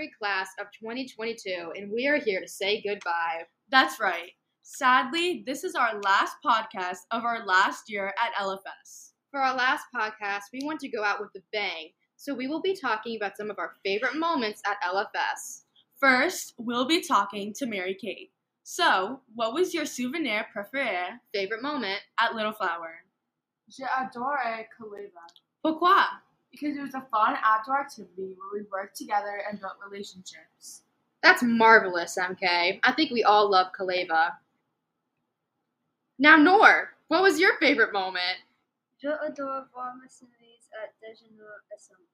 graduate class of 2022, and we are here to say goodbye. That's right. Sadly, this is our last podcast of our last year at LFS. For our last podcast, we want to go out with a bang, so we will be talking about some of our favorite moments at LFS. First, we'll be talking to Mary Kate. So, what was your souvenir préféré Favorite moment? at Little Flower? J'ai adoré Kaleva Pourquoi? because it was a fun outdoor activity where we worked together and built relationships. That's marvelous, MK. I think we all love Kaleva. Now, Noor, what was your favorite moment? Je adore voir mes amis at déjeuner ensemble.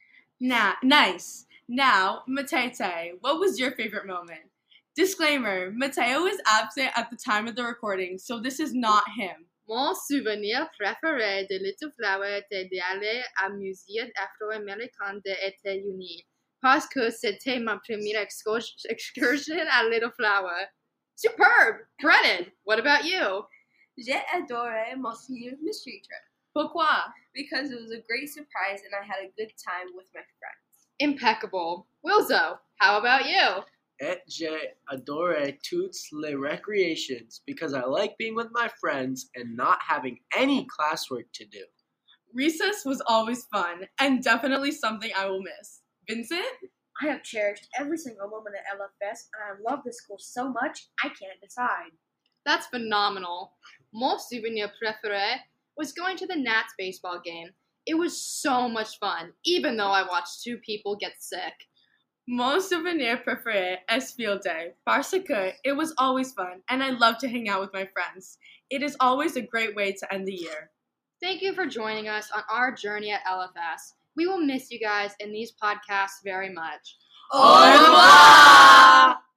Nice. Now, Matete, what was your favorite moment? Disclaimer, Mateo is absent at the time of the recording, so this is not him. Mon souvenir préféré de Little Flower était d'aller à musée afro-américain des États-Unis parce que c'était ma première excursion à Little Flower. Superb! Brennan, what about you? J'ai adoré Monsieur Mystery Trip Pourquoi? because it was a great surprise and I had a good time with my friends. Impeccable. Wilzo, how about you? Et j'ai adoré toutes les recreations because I like being with my friends and not having any classwork to do. Recess was always fun and definitely something I will miss. Vincent? I have cherished every single moment at LFS, and I love this school so much, I can't decide. That's phenomenal. Mon souvenir préféré was going to the Nats baseball game. It was so much fun, even though I watched 2 people get sick. Mon souvenir préféré est field day parce que it was always fun and I love to hang out with my friends. It is always a great way to end the year. Thank you for joining us on our journey at LFS. We will miss you guys in these podcasts very much. Au revoir!